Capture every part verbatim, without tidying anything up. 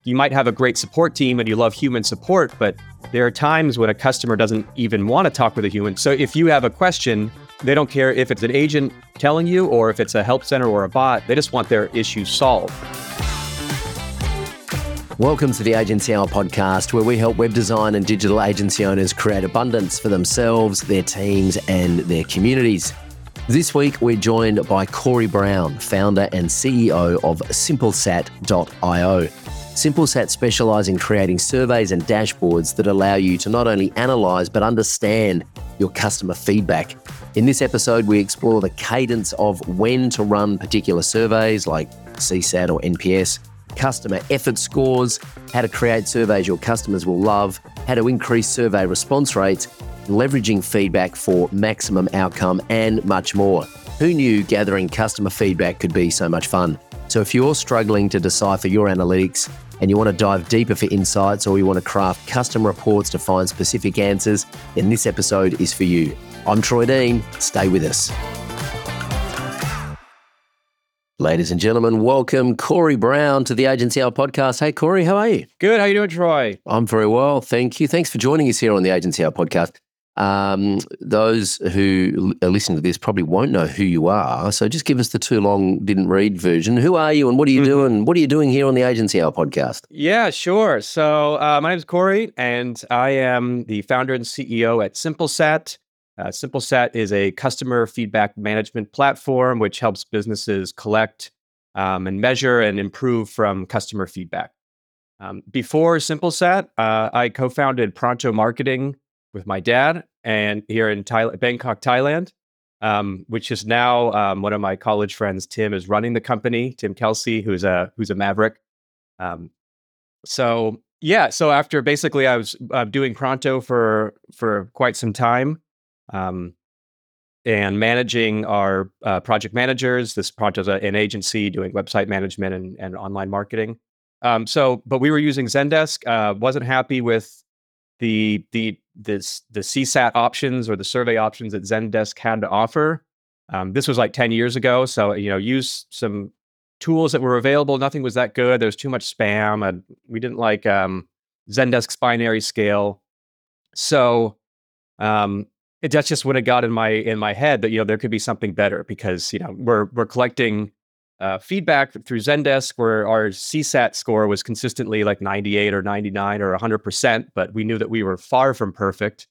you might have a great support team and you love human support, but there are times when a customer doesn't even want to talk with a human. So if you have a question, they don't care if it's an agent telling you or if it's a help center or a bot. They just want their issue solved. Welcome to the Agency Hour podcast, where we help web design and digital agency owners create abundance for themselves, their teams, and their communities. This week, we're joined by Corey Brown, founder and C E O of Simplesat dot io. Simplesat specialise in creating surveys and dashboards that allow you to not only analyse but understand your customer feedback. In this episode, we explore the cadence of when to run particular surveys like C SAT or N P S, customer effort scores, how to create surveys your customers will love, how to increase survey response rates, leveraging feedback for maximum outcome, and much more. Who knew gathering customer feedback could be so much fun? So if you're struggling to decipher your analytics and you want to dive deeper for insights, or you want to craft custom reports to find specific answers, then this episode is for you. I'm Troy Dean. Stay with us. Ladies and gentlemen, welcome Corey Brown to the Agency Hour podcast. Hey, Corey, how are you? Good. How you doing, Troy? I'm very well, thank you. Thanks for joining us here on the Agency Hour podcast. Um, those who are listening to this probably won't know who you are, so just give us the too long didn't read version. Who are you and what are you mm-hmm. doing? What are you doing here on the Agency Hour podcast? Yeah, sure. So uh, my name is Corey, and I am the founder and C E O at Simplesat. Uh, Simplesat is a customer feedback management platform which helps businesses collect um, and measure and improve from customer feedback. Um, before Simplesat, uh, I co-founded Pronto Marketing with my dad, and here in Thailand, Bangkok, Thailand, um, which is now um, one of my college friends, Tim, is running the company. Tim Kelsey, who's a who's a maverick. Um, so yeah, so after basically I was uh, doing Pronto for for quite some time. Um, and managing our uh, project managers. This Pronto's an agency doing website management and, and online marketing. Um, so, but we were using Zendesk. Uh, wasn't happy with the the this the C SAT options or the survey options that Zendesk had to offer. Um, this was like ten years ago. So you know, use some tools that were available. Nothing was that good. There was too much spam, and we didn't like um, Zendesk's binary scale. So. Um, It, that's just when it got in my in my head that you know there could be something better, because you know we're we're collecting uh, feedback through Zendesk where our C SAT score was consistently like ninety-eight or ninety-nine or one hundred percent, but we knew that we were far from perfect.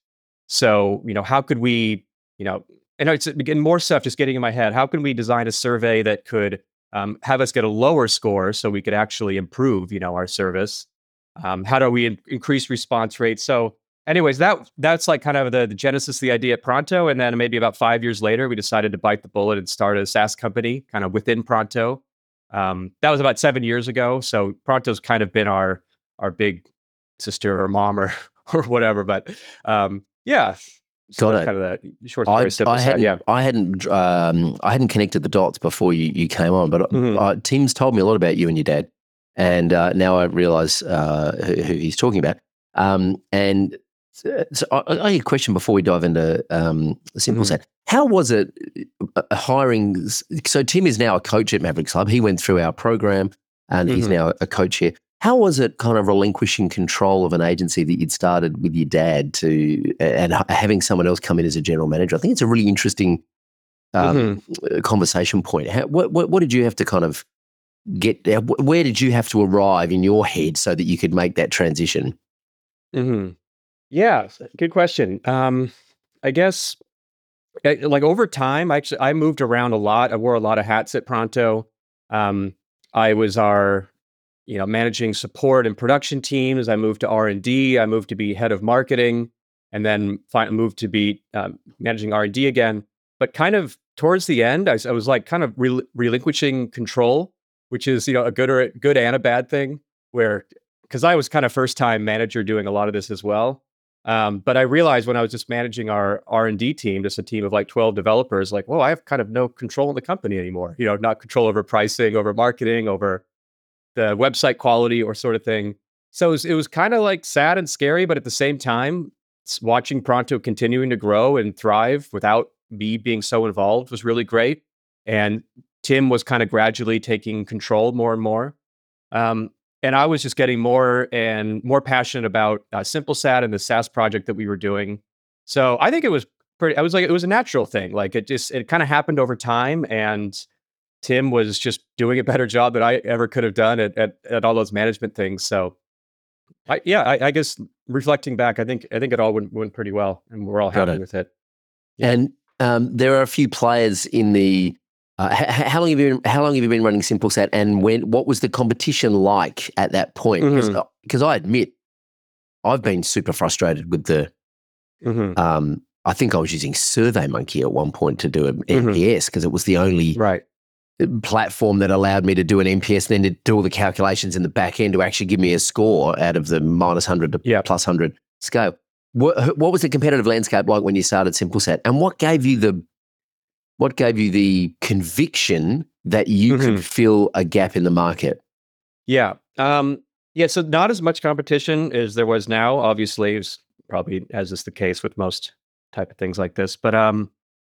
So you know how could we you know and it's again more stuff just getting in my head. How can we design a survey that could um, have us get a lower score so we could actually improve you know our service? Um, how do we in- increase response rates? So. Anyways, that that's like kind of the, the genesis of the idea at Pronto. And then maybe about five years later, we decided to bite the bullet and start a SaaS company kind of within Pronto. Um, that was about seven years ago. So Pronto's kind of been our our big sister or mom or or whatever. But um, yeah, so Got that's it. kind of the short story. I, Simple I side, hadn't, yeah. I hadn't, um, I hadn't connected the dots before you, you came on, but Mhm. uh, Tim's told me a lot about you and your dad, and uh, now I realise uh, who, who he's talking about. Um, and so so I, I have a question before we dive into um, Simplesat. How was it uh, hiring? So Tim is now a coach at Mavericks Club. He went through our program, and he's Mhm. now a coach here. How was it kind of relinquishing control of an agency that you'd started with your dad to, and ha- having someone else come in as a general manager? I think it's a really interesting um, Mhm. conversation point. How, what, what, what did you have to kind of get there? Where did you have to arrive in your head so that you could make that transition? Mhm. Yeah, s- good question. Um, I guess uh, like over time, actually, I moved around a lot. I wore a lot of hats at Pronto. Um, I was our, you know, managing support and production teams. I moved to R and D. I moved to be head of marketing, and then fi- moved to be um, managing R and D again. But kind of towards the end, I, was- I was like kind of rel relinquishing control, which is you know a good or a good and a bad thing. Where because I was kind of first time manager doing a lot of this as well. Um, but I realized when I was just managing our R and D team, just a team of like twelve developers, like, whoa, I have kind of no control in the company anymore. You know, not control over pricing, over marketing, over the website quality or sort of thing. So it was, it was kind of like sad and scary, but at the same time, s- watching Pronto continuing to grow and thrive without me being so involved was really great. And Tim was kind of gradually taking control more and more. Um, and I was just getting more and more passionate about uh, SimpleSat and the SaaS project that we were doing. So I think it was pretty. I was like, it was a natural thing. Like it just it kind of happened over time, and Tim was just doing a better job than I ever could have done at at, at all those management things. So I, yeah, I, I guess reflecting back, I think I think it all went, went pretty well, and we're all Got happy it. with it. Yeah. And um, there are a few players in the. Uh, h- h- how long have you been, how long have you been running SimpleSat, and when what was the competition like at that point? Because Mhm. because I admit I've been super frustrated with the. Mhm. Um, I think I was using SurveyMonkey at one point to do an Mhm. N P S because it was the only Right. platform that allowed me to do an N P S and then to do all the calculations in the back end to actually give me a score out of the minus one hundred to Yeah. plus one hundred scale. What, what was the competitive landscape like when you started SimpleSat, and what gave you the what gave you the conviction that you Mhm. could fill a gap in the market? Yeah. Um, yeah. So not as much competition as there was now. Obviously, it's probably as is the case with most type of things like this. But um,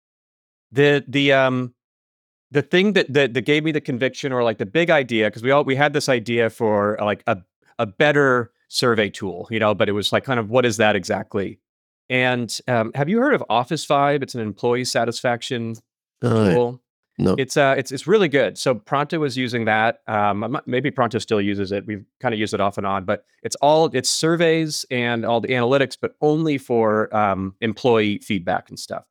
the the um the thing that that, that gave me the conviction, or like the big idea, because we all we had this idea for uh, like a a better survey tool, you know, but it was like kind of what is that exactly? And um, have you heard of Office Vibe? It's an employee satisfaction Oh, tool. no. It's uh, it's it's really good. So Pronto was using that. Um, I'm not- maybe Pronto still uses it. We've kind of used it off and on, but it's all it's surveys and all the analytics, but only for um, employee feedback and stuff.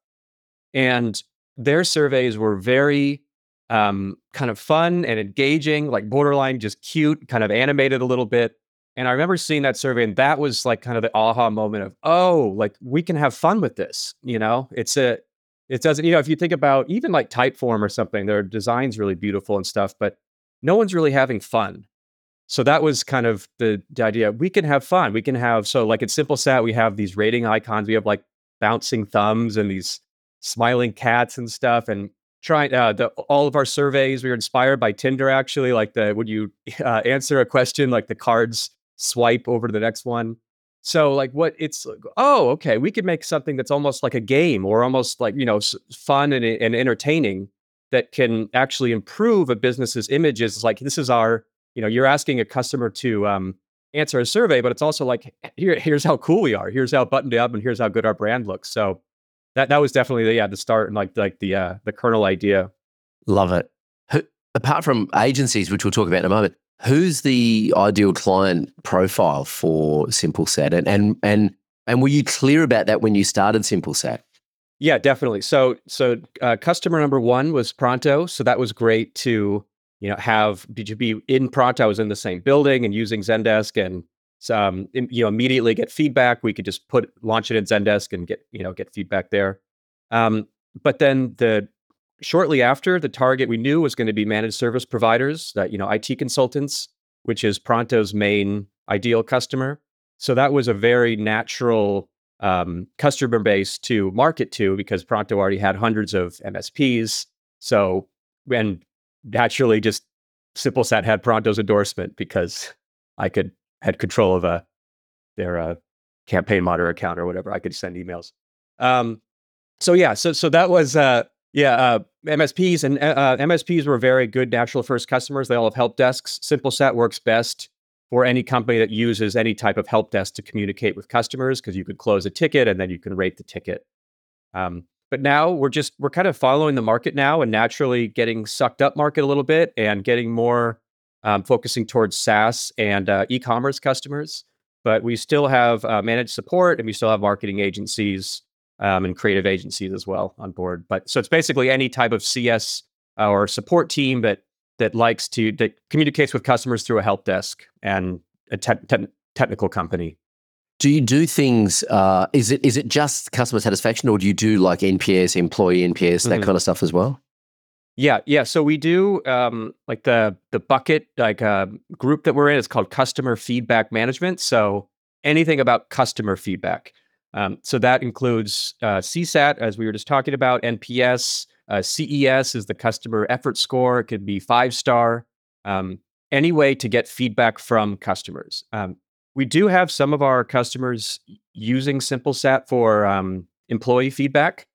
And their surveys were very um, kind of fun and engaging, like borderline just cute, kind of animated a little bit. And I remember seeing that survey, and that was like kind of the aha moment of, oh, like we can have fun with this. You know, it's a, it doesn't, you know, if you think about even like Typeform or something, their design's really beautiful and stuff, but no one's really having fun. So that was kind of the, the idea. We can have fun. We can have, so like at SimpleSat, we have these rating icons. We have like bouncing thumbs and these smiling cats and stuff. And trying uh, the, all of our surveys, we were inspired by Tinder actually. Like the, when you uh, answer a question, like the cards swipe over to the next one. So like what it's like, oh, okay, we could make something that's almost like a game, or almost like, you know, s- fun and, and entertaining, that can actually improve a business's images. It's like, this is our, you know, you're asking a customer to um, answer a survey, but it's also like, here, here's how cool we are. Here's how buttoned up, and here's how good our brand looks. So that that was definitely the, yeah, the start, and like like the uh, the kernel idea. Love it. Who, apart from agencies, which we'll talk about in a moment, who's the ideal client profile for SimpleSat, and and and and were you clear about that when you started SimpleSat? Yeah, definitely. So so uh, customer number one was Pronto. So that was great to, you know, have be- to be in Pronto. I was in the same building and using Zendesk, and um, im- you know, immediately get feedback. We could just put launch it in Zendesk and get, you know, get feedback there. Um, but then the shortly after, the target we knew was going to be managed service providers, that, you know, I T consultants, which is Pronto's main ideal customer. So that was a very natural um, customer base to market to, because Pronto already had hundreds of M S Ps. So, and naturally, just SimpleSat had Pronto's endorsement, because I could had control of a their uh, campaign monitor account or whatever. I could send emails. Um, so yeah, so so that was uh, yeah, uh, M S Ps, and uh, uh, M S Ps were very good natural first customers. They all have help desks. SimpleSat works best for any company that uses any type of help desk to communicate with customers, because you could close a ticket and then you can rate the ticket. Um, but now we're just we're kind of following the market now, and naturally getting sucked up market a little bit, and getting more um, focusing towards SaaS and uh, e-commerce customers. But we still have uh, managed support, and we still have marketing agencies um, and creative agencies as well on board. But so it's basically any type of C S uh, or support team that that likes to that communicates with customers through a help desk and a te- te- technical company. Do you do things? Uh, is it is it just customer satisfaction, or do you do like N P S, employee N P S, that Mhm. kind of stuff as well? Yeah, yeah. So we do um, like the the bucket like uh, group that we're in is called customer feedback management. So anything about customer feedback. Um, so that includes uh, C SAT, as we were just talking about, N P S, uh, C E S is the customer effort score. It could be five star. Um, any way to get feedback from customers. Um, we do have some of our customers using SimpleSat for um, employee feedback.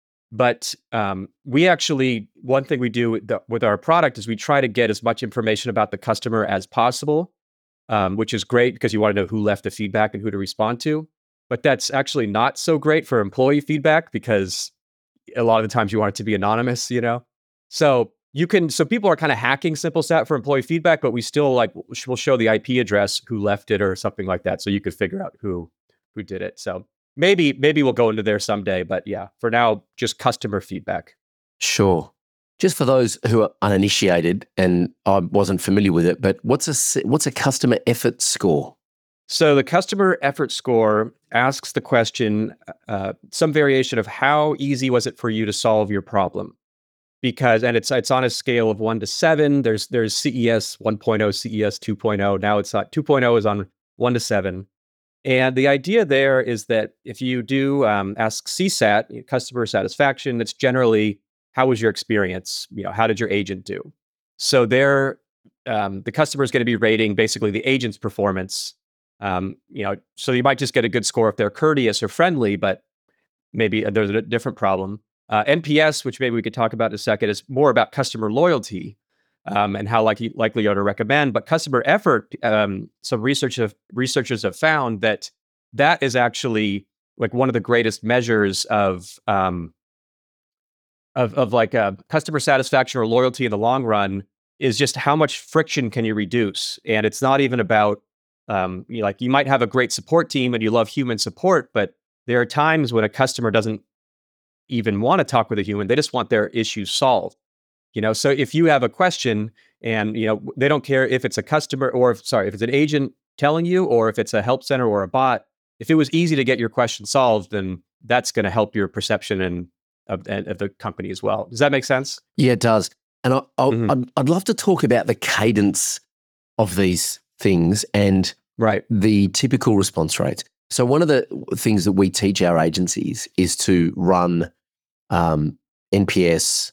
But um, we actually, one thing we do with, the, with our product is we try to get as much information about the customer as possible. um, which is great because you want to know who left the feedback and who to respond to. But that's actually not so great for employee feedback because a lot of the times you want it to be anonymous, you know? So you can, so people are kind of hacking SimpleSat for employee feedback, but we still like, we'll show the I P address, who left it or something like that. So you could figure out who, who did it. So maybe, maybe we'll go into there someday, but yeah, for now, just customer feedback. Sure. Just for those who are uninitiated, and I wasn't familiar with it, but what's a what's a customer effort score? So the customer effort score asks the question, uh, some variation of how easy was it for you to solve your problem? Because, and it's it's on a scale of one to seven. There's there's C E S one point oh, C E S two point oh. Now it's not two point oh is on one to seven. And the idea there is that if you do um, ask C SAT, customer satisfaction, that's generally how was your experience? You know, how did your agent do? So there, um, the customer is going to be rating basically the agent's performance. Um, you know, so you might just get a good score if they're courteous or friendly, but maybe there's a different problem. Uh, N P S, which maybe we could talk about in a second, is more about customer loyalty um, and how likely likely you are to recommend. But customer effort, um, some research have, researchers have found that that is actually like one of the greatest measures of um, of of like uh, customer satisfaction or loyalty in the long run. Is just how much friction can you reduce, and it's not even about um, you know, like you might have a great support team and you love human support, but there are times when a customer doesn't even want to talk with a human. They just want their issues solved. You know, so if you have a question and, you know, they don't care if it's a customer or if, sorry, if it's an agent telling you, or if it's a help center or a bot, if it was easy to get your question solved, then that's going to help your perception and of, of the company as well. Does that make sense? Yeah, it does. And I, I'll, Mhm. I'd, I'd love to talk about the cadence of these things and Right. the typical response rates. So one of the things that we teach our agencies is to run um, N P S,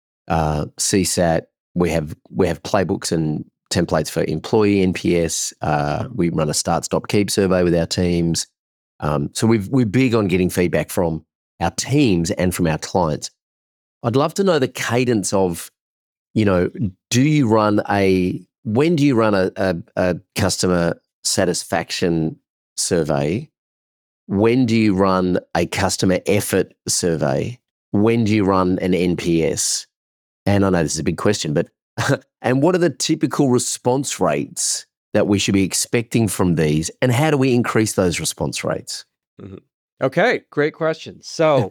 uh, C SAT. We have we have playbooks and templates for employee N P S. Uh, we run a start, stop, keep survey with our teams. Um, so we've, we're big on getting feedback from our teams and from our clients. I'd love to know the cadence of, you know, do you run a, when do you run a, a, a customer satisfaction survey? When do you run a customer effort survey? When do you run an N P S? And I know this is a big question, but and what are the typical response rates that we should be expecting from these? And how do we increase those response rates? Mhm. Okay, great question. So,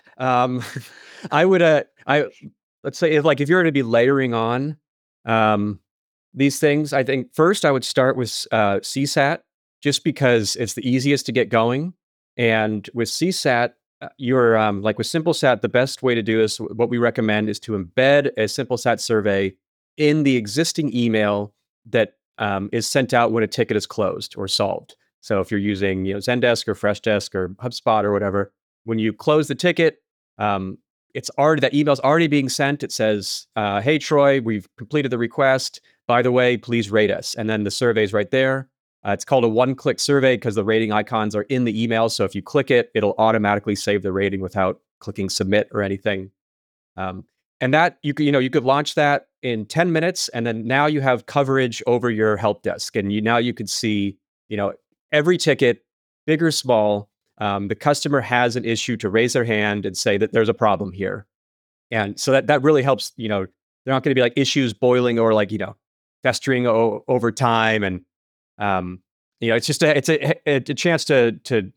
um, I would, uh, I let's say if like if you're going to be layering on um, these things, I think first I would start with uh, C SAT, just because it's the easiest to get going. And with C SAT, uh, you're um, like with SimpleSat, the best way to do this, what we recommend is to embed a SimpleSat survey in the existing email that um, is sent out when a ticket is closed or solved. So if you're using, you know, Zendesk or Freshdesk or HubSpot or whatever, when you close the ticket, um, it's already, that email's already being sent. It says, uh, "Hey Troy, we've completed the request. By the way, please rate us." And then the survey's right there. Uh, it's called a one-click survey because the rating icons are in the email. So if you click it, it'll automatically save the rating without clicking submit or anything. Um, and that you could, you know, you could launch that in ten minutes, and then now you have coverage over your help desk, and you now you could see, you know, every ticket, big or small. Um, the customer has an issue to raise their hand and say that there's a problem here, and so that that really helps. You know, they're not going to be like issues boiling or like, you know, festering o- over time, and um, you know, it's just a it's a, a, a chance to to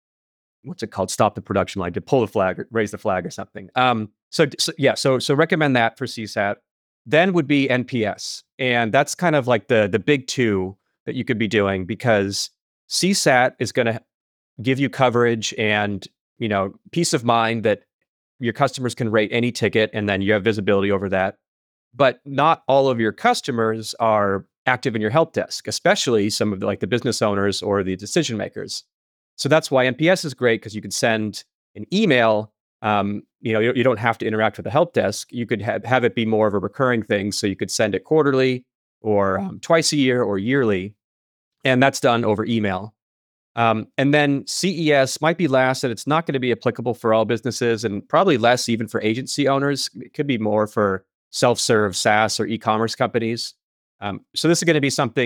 what's it called? Stop the production line, to pull the flag, or raise the flag, or something. Um, so, so yeah, so so recommend that for C SAT. Then would be N P S, and that's kind of like the the big two that you could be doing, because C SAT is going to give you coverage and, you know, peace of mind that your customers can rate any ticket, and then you have visibility over that. But not all of your customers are active in your help desk, especially some of the, like the business owners or the decision makers. So that's why N P S is great, because you can send an email. Um, you know, you, you don't have to interact with the help desk. You could have, have it be more of a recurring thing. So you could send it quarterly or um, twice a year or yearly, and that's done over email. Um, and then C E S might be last, and it's not going to be applicable for all businesses, and probably less even for agency owners. It could be more for self-serve SaaS or e-commerce companies. Um, so this is going to be something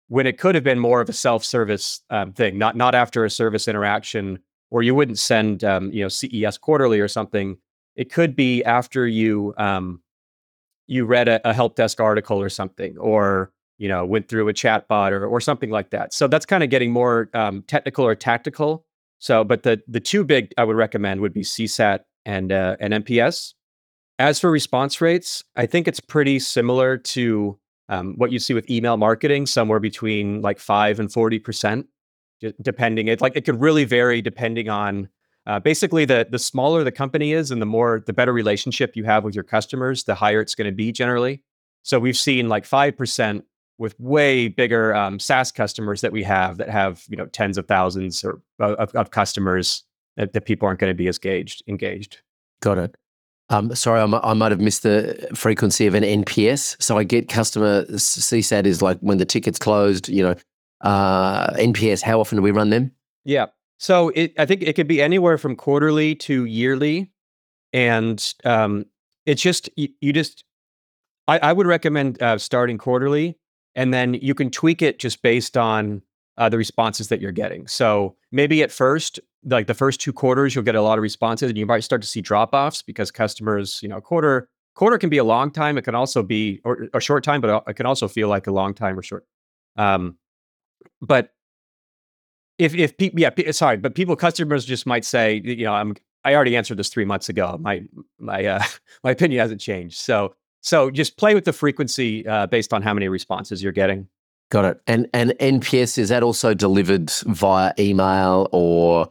when it could have been more of a self-service um, thing, not not after a service interaction, or you wouldn't send um, you know C E S quarterly or something. It could be after you um, you read a, a help desk article or something, or you know went through a chat bot or or something like that. So that's kind of getting more um, technical or tactical. So, but the the two big I would recommend would be C SAT and uh, and N P S. As for response rates, I think it's pretty similar to um, what you see with email marketing, somewhere between like five and forty percent, d- depending. It like it could really vary depending on uh, basically the the smaller the company is, and the more the better relationship you have with your customers, the higher it's going to be generally. So we've seen like five percent with way bigger um, SaaS customers that we have that have you know tens of thousands or of, of customers that, that people aren't going to be as engaged engaged. Got it. Um, sorry, I, mi- I might have missed the frequency of an N P S. So I get customer C SAT is like when the ticket's closed, you know, uh, N P S, how often do we run them? Yeah. So it, I think it could be anywhere from quarterly to yearly, and um, it's just you, you just I, I would recommend uh, starting quarterly, and then you can tweak it just based on uh, the responses that you're getting. So maybe at first, like the first two quarters, you'll get a lot of responses, and you might start to see drop offs because customers, you know, quarter quarter can be a long time. It can also be or a short time, but it can also feel like a long time or short. Um, but if if people, yeah, pe- sorry, but people, customers just might say, you know, I'm I already answered this three months ago. My my uh, my opinion hasn't changed. So so just play with the frequency uh, based on how many responses you're getting. Got it. And and N P S, is that also delivered via email or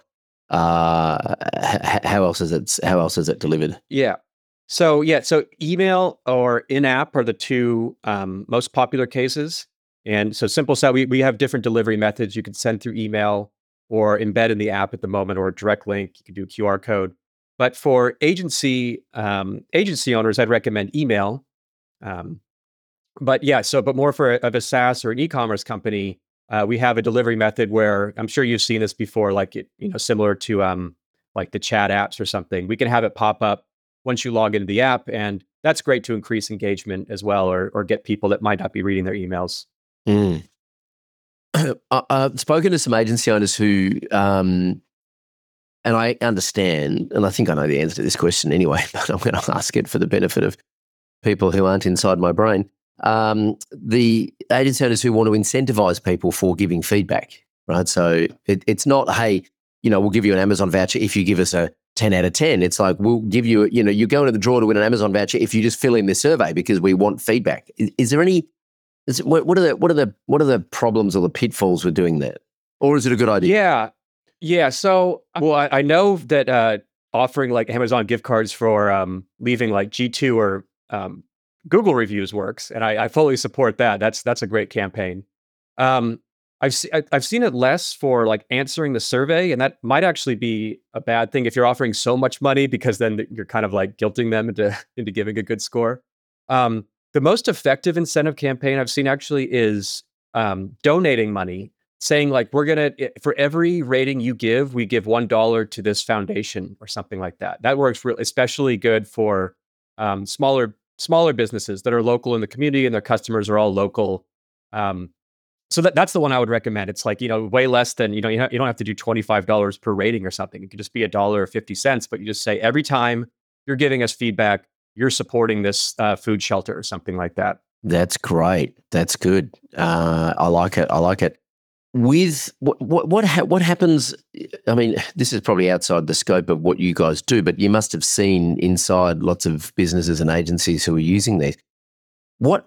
uh, h- how else is it? How else is it delivered? Yeah. So yeah, so email or in-app are the two um, most popular cases. And so Simple Set, we we have different delivery methods. You can send through email or embed in the app at the moment, or a direct link. You can do a Q R code. But for agency um, agency owners, I'd recommend email. Um, but yeah, so but more for a, of a SaaS or an e-commerce company, uh, we have a delivery method where I'm sure you've seen this before, like it, you know, similar to um, like the chat apps or something. We can have it pop up once you log into the app, and that's great to increase engagement as well, or or get people that might not be reading their emails. Mm. I, I've spoken to some agency owners who, um, and I understand, and I think I know the answer to this question anyway, but I'm going to ask it for the benefit of people who aren't inside my brain. Um, the agency owners who want to incentivize people for giving feedback, right? So it, it's not, hey, you know, we'll give you an Amazon voucher if you give us a ten out of ten. It's like, we'll give you, you know, you go into the draw to win an Amazon voucher if you just fill in this survey because we want feedback. Is, is there any, is, what, what are the, what are the, what are the problems or the pitfalls with doing that? Or is it a good idea? Yeah, yeah. So well, I, I know that uh, offering like Amazon gift cards for um, leaving like G two or um, Google reviews works, and I, I fully support that. That's that's a great campaign. Um, I've se- I- I've seen it less for like answering the survey, and that might actually be a bad thing if you're offering so much money, because then th- you're kind of like guilting them into into giving a good score. Um, the most effective incentive campaign I've seen actually is um, donating money, saying like, we're gonna i- for every rating you give, we give one dollar to this foundation or something like that. That works real, especially good for um, smaller smaller businesses that are local in the community and their customers are all local. Um, so that, that's the one I would recommend. It's like, you know, way less than, you know, you, ha- you don't have to do twenty-five dollars per rating or something. It could just be a dollar or fifty cents, but you just say, every time you're giving us feedback, you're supporting this uh, food shelter or something like that. That's great. That's good. Uh, I like it. I like it. With what what what, ha- what happens? I mean, this is probably outside the scope of what you guys do, but you must have seen inside lots of businesses and agencies who are using these. What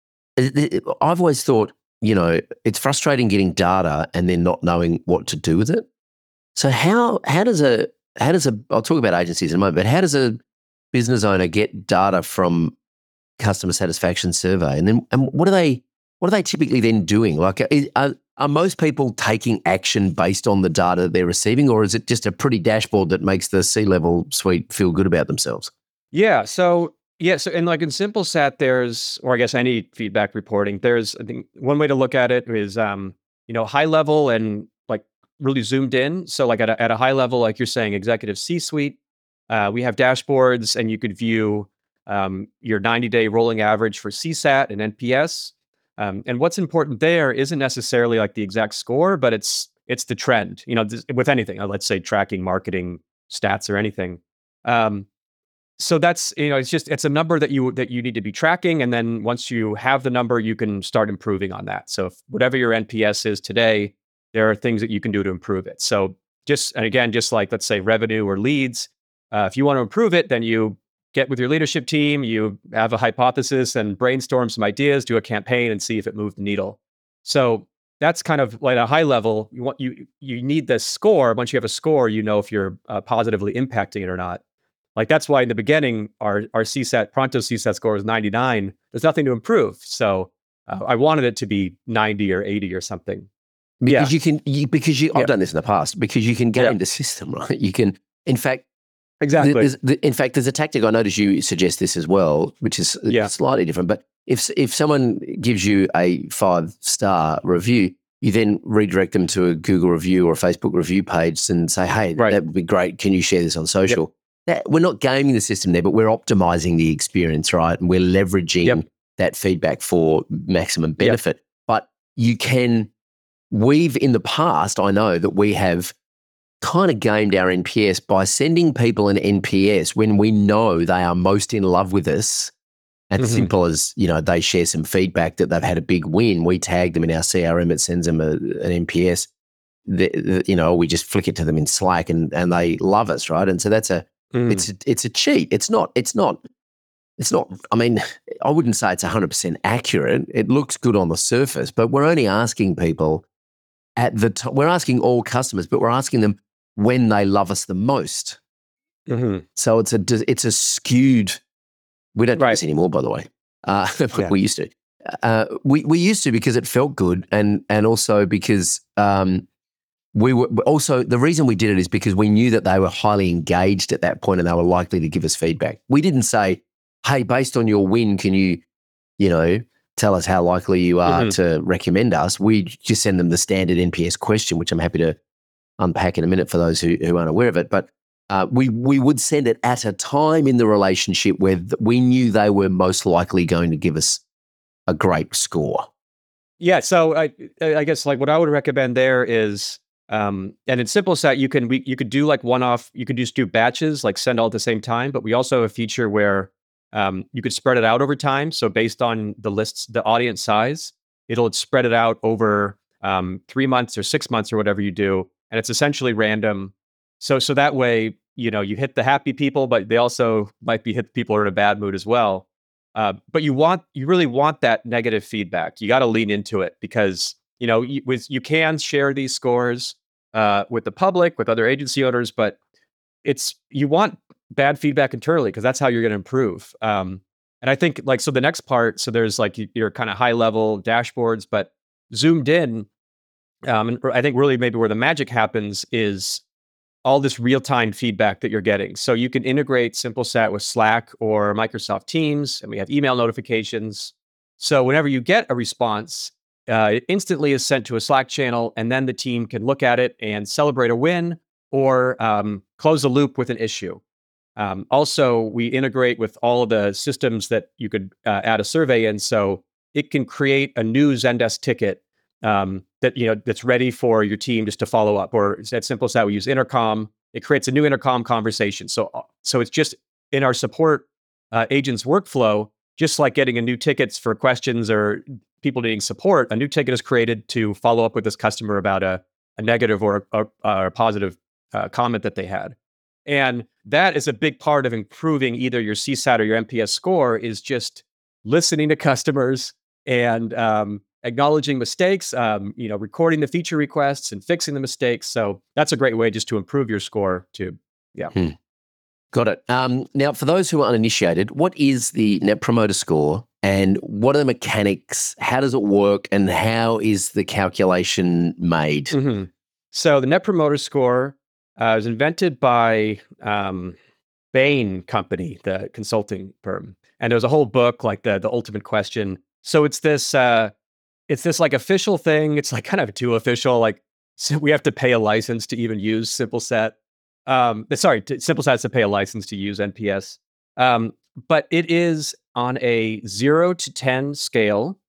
I've always thought, you know, it's frustrating getting data and then not knowing what to do with it. So how how does a how does a I'll talk about agencies in a moment, but how does a business owner get data from customer satisfaction survey, and then and what are they what are they typically then doing? Like, are, are most people taking action based on the data that they're receiving, or is it just a pretty dashboard that makes the C-level suite feel good about themselves? Yeah. So yeah. So and like in Simple Sat, there's, or I guess any feedback reporting, there's, I think one way to look at it is, um, you know, high level and like really zoomed in. So like at a, at a high level, like you're saying, executive C-suite, uh, we have dashboards, and you could view um, your ninety day rolling average for C SAT and N P S. Um, and what's important there isn't necessarily like the exact score, but it's it's the trend. You know, this, with anything, uh, let's say tracking marketing stats or anything. Um, so that's you know, it's just it's a number that you that you need to be tracking, and then once you have the number, you can start improving on that. So if whatever your N P S is today, there are things that you can do to improve it. So just and again, just like let's say revenue or leads, uh, if you want to improve it, then you get with your leadership team, you have a hypothesis and brainstorm some ideas, do a campaign, and see if it moved the needle. So that's kind of like a high level. You want you you need the score. Once you have a score, you know if you're uh, positively impacting it or not. Like that's why in the beginning, our our C SAT Pronto C SAT score is ninety-nine. There's nothing to improve. So uh, I wanted it to be ninety or eighty or something. Yeah. Because you can, you, because you, I've Yeah. done this in the past, because you can game Yeah. the system, right? You can, in fact, Exactly. there's, the, in fact, there's a tactic. I noticed you suggest this as well, which is Yeah. slightly different. But if if someone gives you a five star review, you then redirect them to a Google review or a Facebook review page and say, "Hey, Right. that would be great. Can you share this on social?" That, we're not gaming the system there, but we're optimizing the experience, right? And we're leveraging Yep. that feedback for maximum benefit. But you can. We've, in the past, I know that we have kind of gamed our N P S by sending people an N P S when we know they are most in love with us. As Mhm. simple as, you know, they share some feedback that they've had a big win. We tag them in our C R M. It sends them a, an N P S. The, the, you know, we just flick it to them in Slack and, and they love us, right? And so that's a, Mm. it's a, it's a cheat. It's not, it's not, it's not, I mean, I wouldn't say it's one hundred percent accurate. It looks good on the surface, but we're only asking people at the time, we're asking all customers, but we're asking them when they love us the most. Mhm. So it's a it's a skewed. We don't do Right. this anymore, by the way. Uh, Yeah. We used to. Uh, we we used to because it felt good, and and also because um, we were also the reason we did it is because we knew that they were highly engaged at that point, and they were likely to give us feedback. We didn't say, "Hey, based on your win, can you, you know, tell us how likely you are Mhm. to recommend us?" We just send them the standard N P S question, which I'm happy to unpack in a minute for those who, who aren't aware of it. But uh, we we would send it at a time in the relationship where th- we knew they were most likely going to give us a great score. Yeah, so I I guess like what I would recommend there is um and in SimpleSat you can we you could do like one off you could just do batches like send all at the same time, but we also have a feature where um you could spread it out over time. So based on the lists, the audience size, it'll spread it out over um three months or six months or whatever you do, and it's essentially random. So so that way, you know, you hit the happy people, but they also might be hit the people who are in a bad mood as well. Uh, but you want you really want that negative feedback. You got to lean into it because you know you, with you can share these scores uh, with the public, with other agency owners, but it's you want bad feedback internally because that's how you're going to improve. Um, and I think like so the next part, so there's like y- your kind of high level dashboards, but zoomed in. Um, and I think really maybe where the magic happens is all this real-time feedback that you're getting. So you can integrate SimpleSat with Slack or Microsoft Teams, and we have email notifications. So whenever you get a response, uh, it instantly is sent to a Slack channel, and then the team can look at it and celebrate a win or um, close the loop with an issue. Um, also, we integrate with all of the systems that you could uh, add a survey in, so it can create a new Zendesk ticket um, that you know that's ready for your team just to follow up. Or it's that simple as that. We use Intercom. It creates a new Intercom conversation. So uh, so it's just in our support uh, agents workflow, just like getting a new tickets for questions or people needing support. A new ticket is created to follow up with this customer about a, a negative or a, a, a positive uh, comment that they had. And that is a big part of improving either your C SAT or your N P S score is just listening to customers and um, acknowledging mistakes, um, you know, recording the feature requests and fixing the mistakes. So that's a great way just to improve your score too. Yeah. Hmm. Got it. Um, now, for those who are uninitiated, what is the Net Promoter Score and what are the mechanics? How does it work and how is the calculation made? Mm-hmm. So the Net Promoter Score uh, was invented by um, Bain Company, the consulting firm, and there's a whole book like the the Ultimate Question. So it's this uh, it's this like official thing. It's like kind of too official. Like so we have to pay a license to even use SimpleSat. Um, sorry, to, SimpleSat has to pay a license to use N P S. Um, but it is on a zero to ten scale.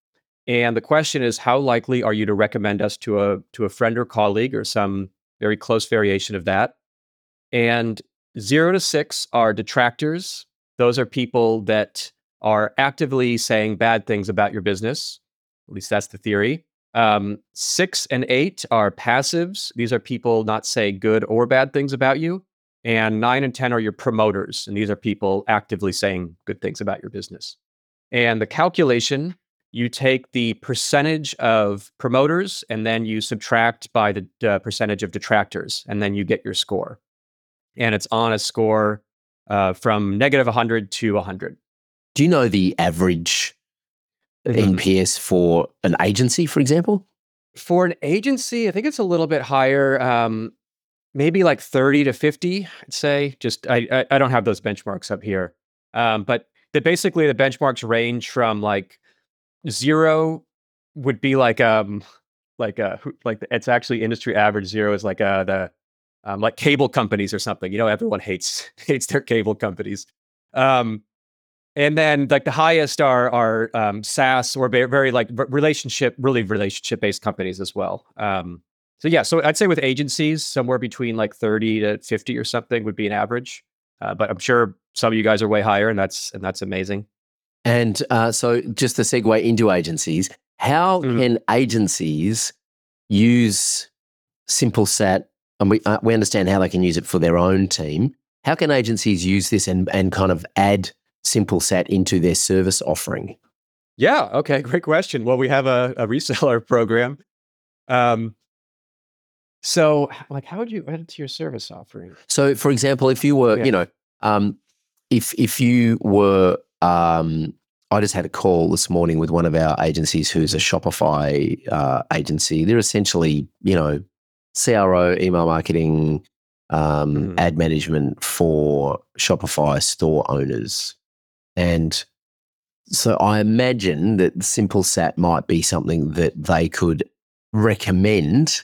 And the question is, how likely are you to recommend us to a to a friend or colleague or some very close variation of that? And zero to six are detractors. Those are people that are actively saying bad things about your business. At least that's the theory. Um, six and eight are passives. These are people not saying good or bad things about you. And nine and ten are your promoters. And these are people actively saying good things about your business. And the calculation, you take the percentage of promoters and then you subtract by the uh, percentage of detractors, and then you get your score. And it's on a score uh, from negative one hundred to one hundred. Do you know the average Mhm. N P S for an agency, for example? For an agency, I think it's a little bit higher, um, maybe like thirty to fifty, I'd say. Just I, I, I don't have those benchmarks up here. Um, but the, basically, the benchmarks range from like zero would be like um like uh who- like the, it's actually industry average. Zero is like uh the um like cable companies or something. You know, everyone hates hates their cable companies. Um and then like the highest are are um SaaS or very, very like r- relationship really relationship based companies as well. Um so yeah, so I'd say with agencies somewhere between like thirty to fifty or something would be an average. Uh, but I'm sure some of you guys are way higher, and that's and that's amazing. And uh, so, just to segue into agencies, how Mhm. can agencies use SimpleSat? And we uh, we understand how they can use it for their own team. How can agencies use this and and kind of add SimpleSat into their service offering? Yeah. Okay. Great question. Well, we have a, a reseller program. Um, so, h- like, how would you add it to your service offering? So, for example, if you were, Yeah. you know, um, if if you were, um, I just had a call this morning with one of our agencies who's a Shopify uh, agency. They're essentially, you know, C R O, email marketing, um, Mhm. ad management for Shopify store owners, and so I imagine that SimpleSat might be something that they could recommend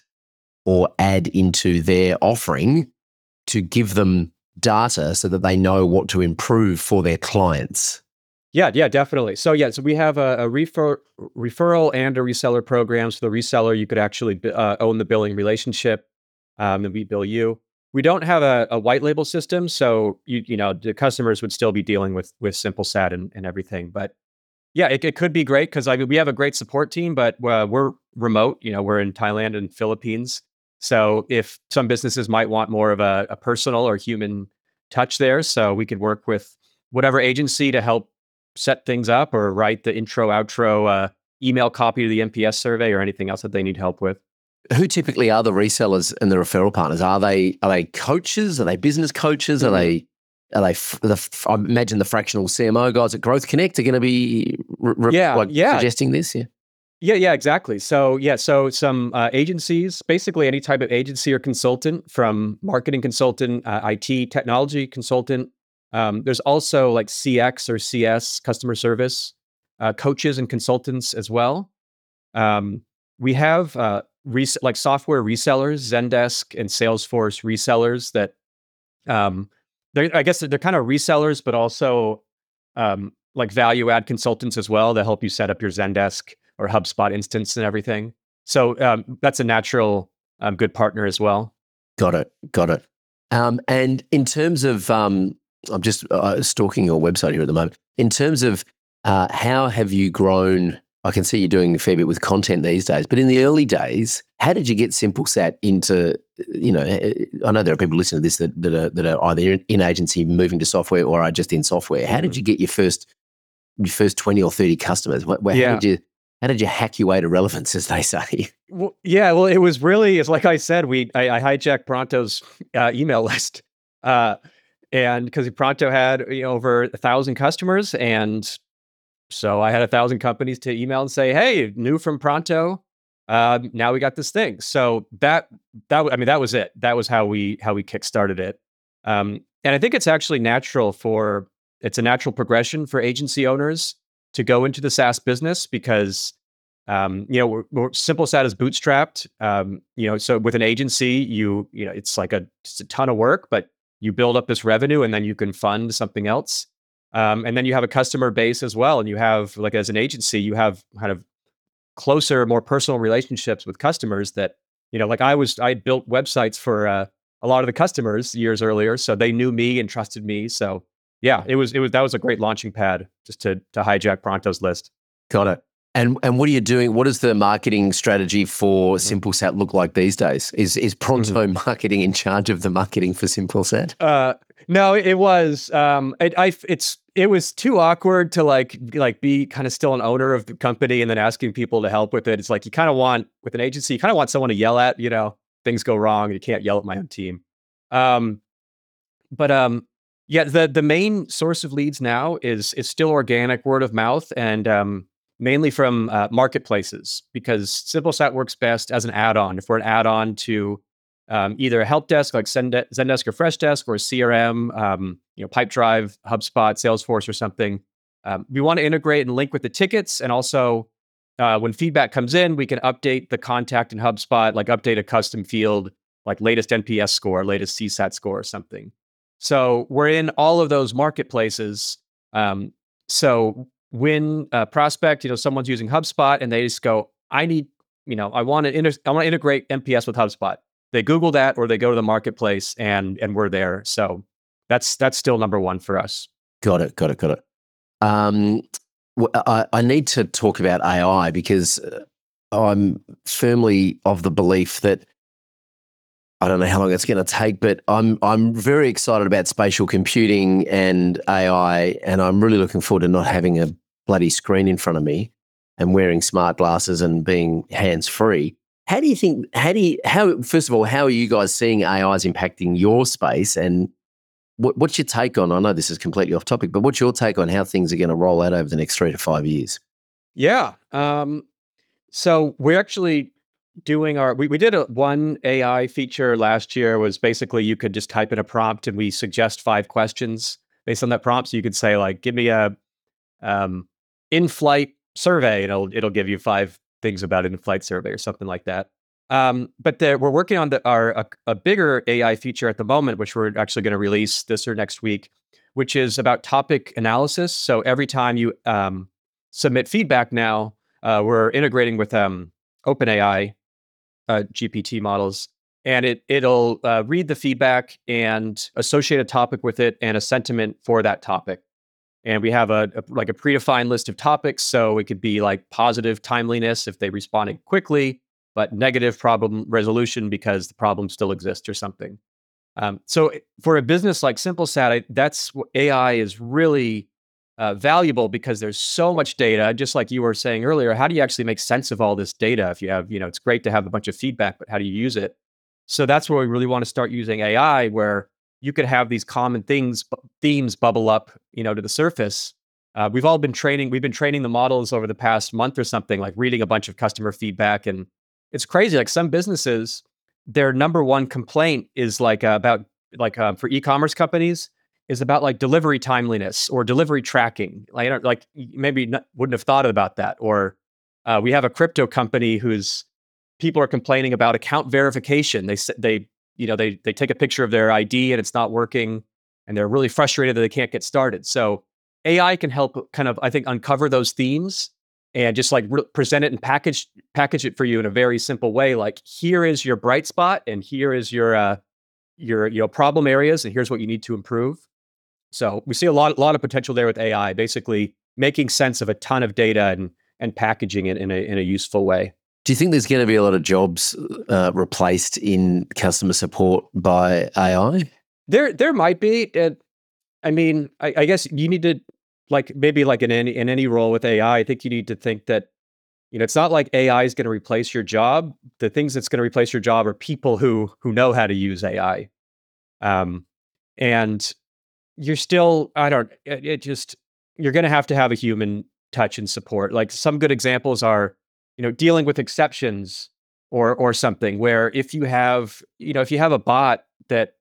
or add into their offering to give them data so that they know what to improve for their clients. Yeah. Yeah. Definitely. So, yeah. So we have a, a refer, referral and a reseller program. So the reseller, you could actually bi- uh, own the billing relationship, um, and we bill you. We don't have a, a white label system, so you you know the customers would still be dealing with with SimpleSat and, and everything. But yeah, it, it could be great because I mean, we have a great support team, but uh, we're remote. You know, we're in Thailand and Philippines. So if some businesses might want more of a, a personal or human touch there, so we could work with whatever agency to help set things up or write the intro, outro, uh, email copy to the N P S survey or anything else that they need help with. Who typically are the resellers and the referral partners? Are they are they coaches? Are they business coaches? Are Mhm. they are they f- the f- I imagine the fractional C M O guys at Growth Connect are going to be re- re- Yeah, like yeah, suggesting this. Yeah. yeah, yeah, exactly. So, yeah, so some uh, agencies, basically any type of agency or consultant, from marketing consultant, uh, I T technology consultant. Um, there's also like C X or C S, customer service, uh, coaches and consultants as well. Um, we have uh, res- like software resellers, Zendesk and Salesforce resellers that um, they're, I guess they're kind of resellers, but also um, like value add consultants as well that help you set up your Zendesk or HubSpot instance and everything. So um, that's a natural um, good partner as well. Got it. Got it. Um, and in terms of, um, I'm just uh, stalking your website here at the moment. In terms of uh, how have you grown? I can see you're doing a fair bit with content these days, but in the early days, how did you get SimpleSat into? You know, I know there are people listening to this that that are, that are either in agency moving to software or are just in software. How did Mhm. you get your first your first twenty or thirty customers? Where, where- how Yeah. did you how did you hack your way to relevance, as they say? Well, yeah. Well, it was really, it's like I said, we I, I hijacked Pronto's uh, email list, uh, and because Pronto had you know, over a thousand customers, and so I had a thousand companies to email and say, "Hey, new from Pronto. Um, now we got this thing." So that that w- I mean that was it. That was how we how we kickstarted it. Um, and I think it's actually natural for it's a natural progression for agency owners to go into the SaaS business because um, you know we're, we're SimpleSat is bootstrapped. Um, you know, so with an agency, you you know it's like a it's a ton of work, but you build up this revenue and then you can fund something else. Um, and then you have a customer base as well. And you have, like, as an agency, you have kind of closer, more personal relationships with customers that, you know, like I was, I built websites for uh, a lot of the customers years earlier. So they knew me and trusted me. So yeah, it was, it was, that was a great launching pad just to, to hijack Pronto's list. Got it. And and what are you doing? What does the marketing strategy for Mhm. SimpleSat look like these days? Is is Pronto Mhm. Marketing in charge of the marketing for SimpleSat? Uh, no, it was, um, it, I, it's, it was too awkward to like, like be kind of still an owner of the company and then asking people to help with it. It's like, you kind of want, with an agency, you kind of want someone to yell at, you know, things go wrong. You can't yell at my own team. Um, but, um, yeah, the, the main source of leads now is, is still organic word of mouth and, um, mainly from, uh, marketplaces because SimpleSat works best as an add-on. If we're an add-on to, um, either a help desk like Zendesk, Zendesk or Freshdesk or C R M, um, you know, Pipedrive, HubSpot, Salesforce, or something. Um, we want to integrate and link with the tickets, and also uh, when feedback comes in, we can update the contact in HubSpot, like update a custom field, like latest N P S score, latest C SAT score, or something. So we're in all of those marketplaces. Um, so when a prospect, you know, someone's using HubSpot and they just go, I need, you know, I want to inter- I want to integrate N P S with HubSpot. They Google that or they go to the marketplace and and we're there. So that's that's still number one for us. Got it. Got it. Got it. Um, w- I, I need to talk about A I because uh, I'm firmly of the belief that I don't know how long it's going to take, but I'm I'm very excited about spatial computing and A I, and I'm really looking forward to not having a bloody screen in front of me and wearing smart glasses and being hands free. How do you think? How do you? How first of all, how are you guys seeing A Is impacting your space, and what, what's your take on? I know this is completely off topic, but what's your take on how things are going to roll out over the next three to five years? Yeah. Um, so we're actually doing our we, we did a one A I feature last year was basically you could just type in a prompt and we suggest five questions based on that prompt. So you could say like, give me a um, in-flight survey, and it'll it'll give you five things about an in-flight survey or something like that. Um, but the, we're working on the, our a, a bigger A I feature at the moment, which we're actually going to release this or next week, which is about topic analysis. So every time you um, submit feedback now, uh, we're integrating with um, OpenAI uh, G P T models, and it it'll uh, read the feedback and associate a topic with it and a sentiment for that topic. And we have a, a like a predefined list of topics. So it could be like positive timeliness if they responded quickly, but negative problem resolution because the problem still exists or something. Um, so i- for a business like SimpleSat, I, that's wh- A I is really uh, valuable because there's so much data. Just like you were saying earlier, how do you actually make sense of all this data? If you have, you know, it's great to have a bunch of feedback, but how do you use it? So that's where we really want to start using A I, where you could have these common things, bu- themes bubble up, you know, to the surface. Uh, we've all been training. We've been training the models over the past month or something, like reading a bunch of customer feedback, and it's crazy. Like some businesses, their number one complaint is like uh, about like uh, for e-commerce companies is about like delivery timeliness or delivery tracking. Like, I don't- like y- maybe not, wouldn't have thought about that. Or uh, we have a crypto company whose people are complaining about account verification. They s- they you know they they take a picture of their I D and it's not working, and they're really frustrated that they can't get started. So A I can help kind of I think uncover those themes and just like re- present it and package package it for you in a very simple way. Like here is your bright spot, and here is your uh, your you know problem areas, and here's what you need to improve. So we see a lot lot of potential there with A I, basically making sense of a ton of data and and packaging it in a in a useful way. Do you think there's going to be a lot of jobs uh, replaced in customer support by A I? There there might be. Uh, I mean, I, I guess you need to like maybe like in any in any role with A I, I I think you need to think that you know it's not like A I is going to replace your job. The things that's going to replace your job are people who who know how to use A I. Um, and you're still I don't it, it just you're going to have to have a human touch and support. Like some good examples are, you know, dealing with exceptions or or something where if you have, you know, if you have a bot that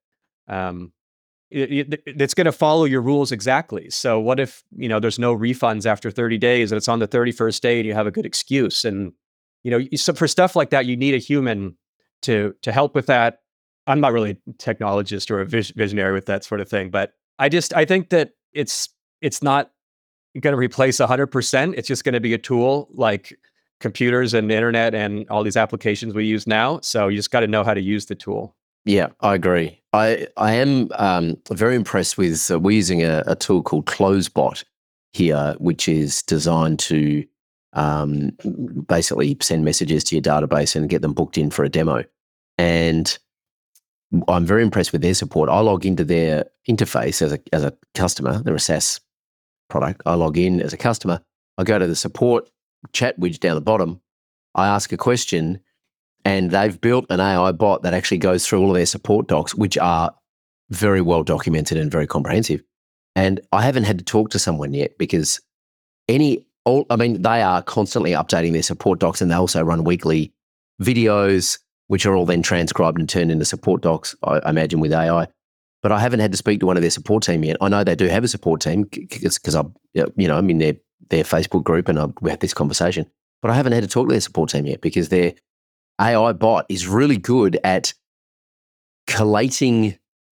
um it, it, it's going to follow your rules exactly. So what if, you know, there's no refunds after thirty days and it's on the thirty-first day and you have a good excuse and you know, so for stuff like that you need a human to to help with that. I'm not really a technologist or a vis- visionary with that sort of thing, but I just I think that it's it's not going to replace one hundred percent. It's just going to be a tool like computers and the internet and all these applications we use now. So you just got to know how to use the tool. Yeah, I agree. I I am um, very impressed with uh, we're using a, a tool called CloseBot here, which is designed to um, basically send messages to your database and get them booked in for a demo. And I'm very impressed with their support. I log into their interface as a as a customer. They're a SaaS product. I log in as a customer. I go to the support chat widget down the bottom. I ask a question, and they've built an A I bot that actually goes through all of their support docs, which are very well documented and very comprehensive. And I haven't had to talk to someone yet because any, all, I mean, they are constantly updating their support docs, and they also run weekly videos, which are all then transcribed and turned into support docs, I, I imagine, with A I. But I haven't had to speak to one of their support team yet. I know they do have a support team because I'm, you know, I'm in their, their Facebook group and I've, we had this conversation. But I haven't had to talk to their support team yet because their A I bot is really good at collating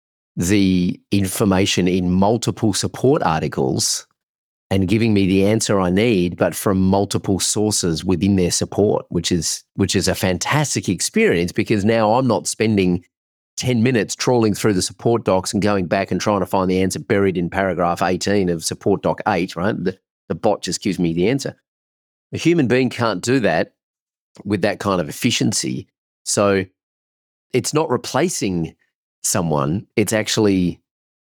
the information in multiple support articles and giving me the answer I need, but from multiple sources within their support, which is which is a fantastic experience because now I'm not spending ten minutes trawling through the support docs and going back and trying to find the answer buried in paragraph eighteen of support doc eight, right? The, the bot just gives me the answer. A human being can't do that with that kind of efficiency. So it's not replacing someone, it's actually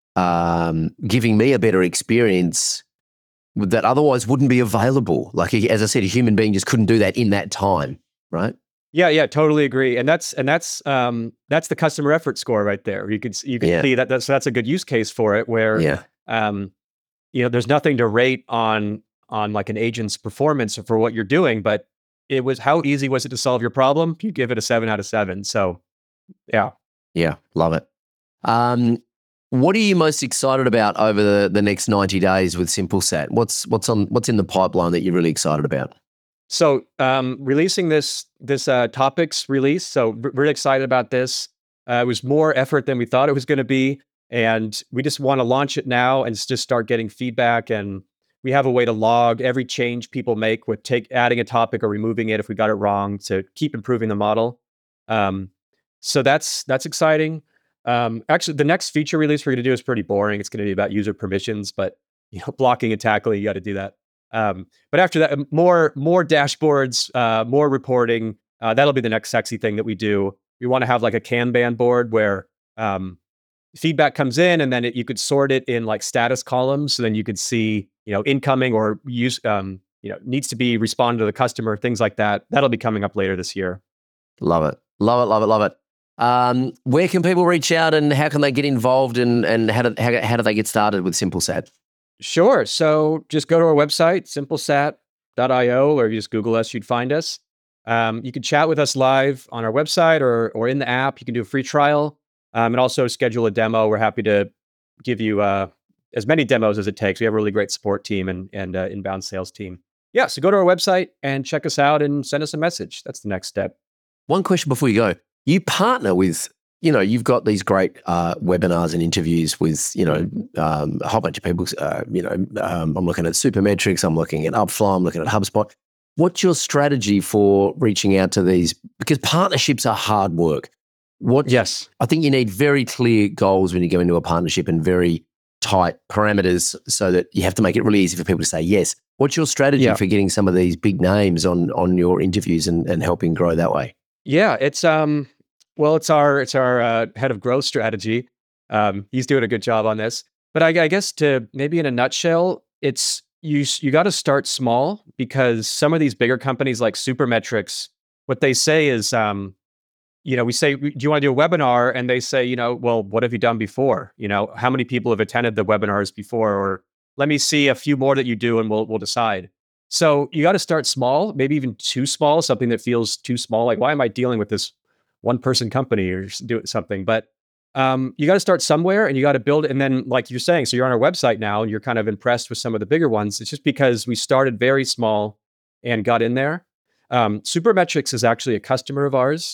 um, giving me a better experience that otherwise wouldn't be available. Like, as I said, a human being just couldn't do that in that time, right? Yeah, yeah, totally agree. And that's and that's um, that's the customer effort score right there. You could you could Yeah. see that that's that's a good use case for it. Where Yeah. um, you know, there's nothing to rate on on like an agent's performance for what you're doing, but it was how easy was it to solve your problem? You give it a seven out of seven. So, yeah. Yeah, love it. Um, what are you most excited about over the, the next ninety days with SimpleSat? What's what's on what's in the pipeline that you're really excited about? So, um, releasing this this uh, topics release. So, r- really excited about this. Uh, it was more effort than we thought it was going to be, and we just want to launch it now and s- just start getting feedback. And we have a way to log every change people make with take adding a topic or removing it if we got it wrong to keep improving the model. Um, so that's that's exciting. Um, actually, the next feature release we're going to do is pretty boring. It's going to be about user permissions, but you know, blocking and tackling, you got to do that. Um, but after that, um, more more dashboards, uh, more reporting. Uh, that'll be the next sexy thing that we do. We want to have like a Kanban board where um, feedback comes in, and then it, you could sort it in like status columns. So then you could see, you know, incoming or use, um, you know, needs to be responded to the customer, things like that. That'll be coming up later this year. Love it, love it, love it, love it. Um, where can people reach out, and how can they get involved, and and how do how, how do they get started with SimpleSat? Sure. So just go to our website, simplesat dot io, or you just Google us, you'd find us. Um, you can chat with us live on our website or or in the app. You can do a free trial, um, and also schedule a demo. We're happy to give you uh, as many demos as it takes. We have a really great support team and and uh, inbound sales team. Yeah. So go to our website and check us out and send us a message. That's the next step. One question before you go. You partner with, you know, you've got these great uh, webinars and interviews with, you know, um, a whole bunch of people. Uh, you know, um, I'm looking at Supermetrics, I'm looking at Upflow, I'm looking at HubSpot. What's your strategy for reaching out to these? Because partnerships are hard work. What? Yes. I think you need very clear goals when you go into a partnership and very tight parameters so that you have to make it really easy for people to say yes. What's your strategy Yeah. for getting some of these big names on on your interviews and, and helping grow that way? Yeah, it's um well, it's our it's our uh, head of growth strategy. Um, he's doing a good job on this. But I, I guess to maybe in a nutshell, it's you s- you got to start small because some of these bigger companies like Supermetrics, what they say is, um, you know, we say, "Do you want to do a webinar?" And they say, you know, well, what have you done before? You know, how many people have attended the webinars before? Or let me see a few more that you do, and we'll we'll decide. So you got to start small, maybe even too small, something that feels too small. Like, why am I dealing with this one person company or s- do something? But um, you got to start somewhere and you got to build it. And then, like you're saying, so you're on our website now and you're kind of impressed with some of the bigger ones. It's just because we started very small and got in there. Um, Supermetrics is actually a customer of ours.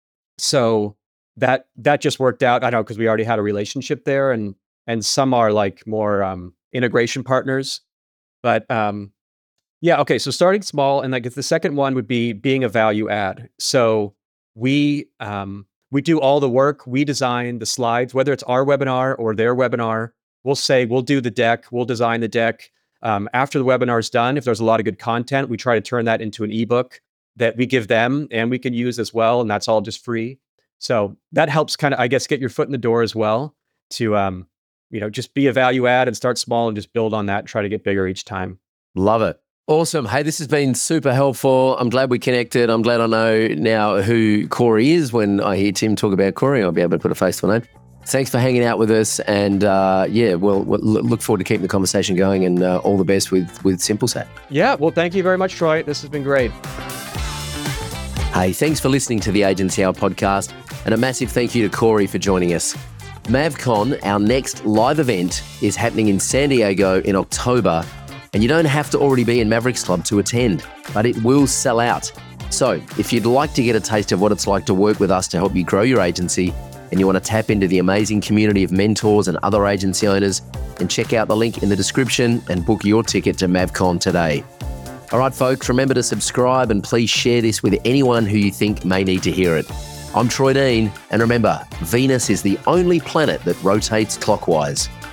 So that that just worked out. I know because we already had a relationship there, and and some are like more um, integration partners. But um, Yeah. Okay. So starting small, and like the second one would be being a value add. So we um, we do all the work. We design the slides, whether it's our webinar or their webinar. We'll say we'll do the deck. We'll design the deck. Um, after the webinar is done, if there's a lot of good content, we try to turn that into an ebook that we give them and we can use as well, and that's all just free. So that helps kind of, I guess, get your foot in the door as well to um, you know, just be a value add and start small and just build on that and try to get bigger each time. Love it. Awesome. Hey, this has been super helpful. I'm glad we connected. I'm glad I know now who Corey is. When I hear Tim talk about Corey, I'll be able to put a face to a name. Thanks for hanging out with us. And uh, yeah, we'll, we'll look forward to keeping the conversation going, and uh, all the best with, with SimpleSat. Yeah. Well, thank you very much, Troy. This has been great. Hey, thanks for listening to the Agency Hour podcast, and a massive thank you to Corey for joining us. MavCon, our next live event, is happening in San Diego in October, and you don't have to already be in Mavericks Club to attend, but it will sell out. So if you'd like to get a taste of what it's like to work with us to help you grow your agency, and you want to tap into the amazing community of mentors and other agency owners, then check out the link in the description and book your ticket to MavCon today. All right, folks, remember to subscribe and please share this with anyone who you think may need to hear it. I'm Troy Dean, and remember, Venus is the only planet that rotates clockwise.